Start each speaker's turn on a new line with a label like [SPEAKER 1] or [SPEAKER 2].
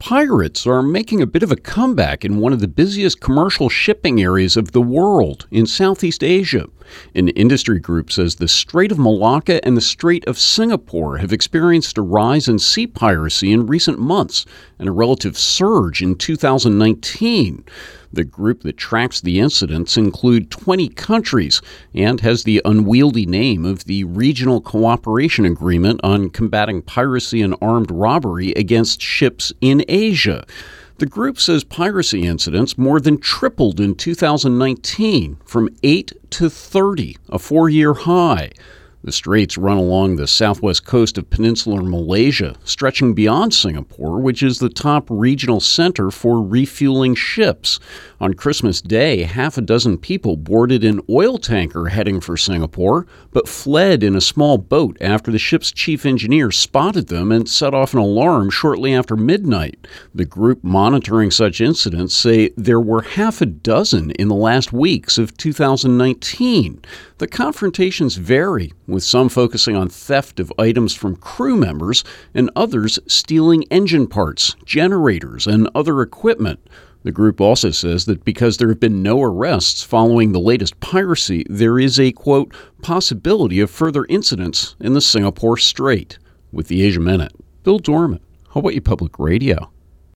[SPEAKER 1] Pirates are making a bit of a comeback in one of the busiest commercial shipping areas of the world, in Southeast Asia. An industry group says the Strait of Malacca and the Strait of Singapore have experienced a rise in sea piracy in recent months and a relative surge in 2019. The group that tracks the incidents include 20 countries and has the unwieldy name of the Regional Cooperation Agreement on Combating Piracy and Armed Robbery Against Ships in Asia. The group says piracy incidents more than tripled in 2019, from 8 to 30, a four-year high. The straits run along the southwest coast of peninsular Malaysia, stretching beyond Singapore, which is the top regional center for refueling ships. On Christmas Day, half a dozen people boarded an oil tanker heading for Singapore, but fled in a small boat after the ship's chief engineer spotted them and set off an alarm shortly after midnight. The group monitoring such incidents say there were half a dozen in the last weeks of 2019. The confrontations vary, with some focusing on theft of items from crew members and others stealing engine parts, generators, and other equipment. The group also says that because there have been no arrests following the latest piracy, there is a, quote, possibility of further incidents in the Singapore Strait. With the Asia Minute, Bill Dorman, Hawaii Public Radio.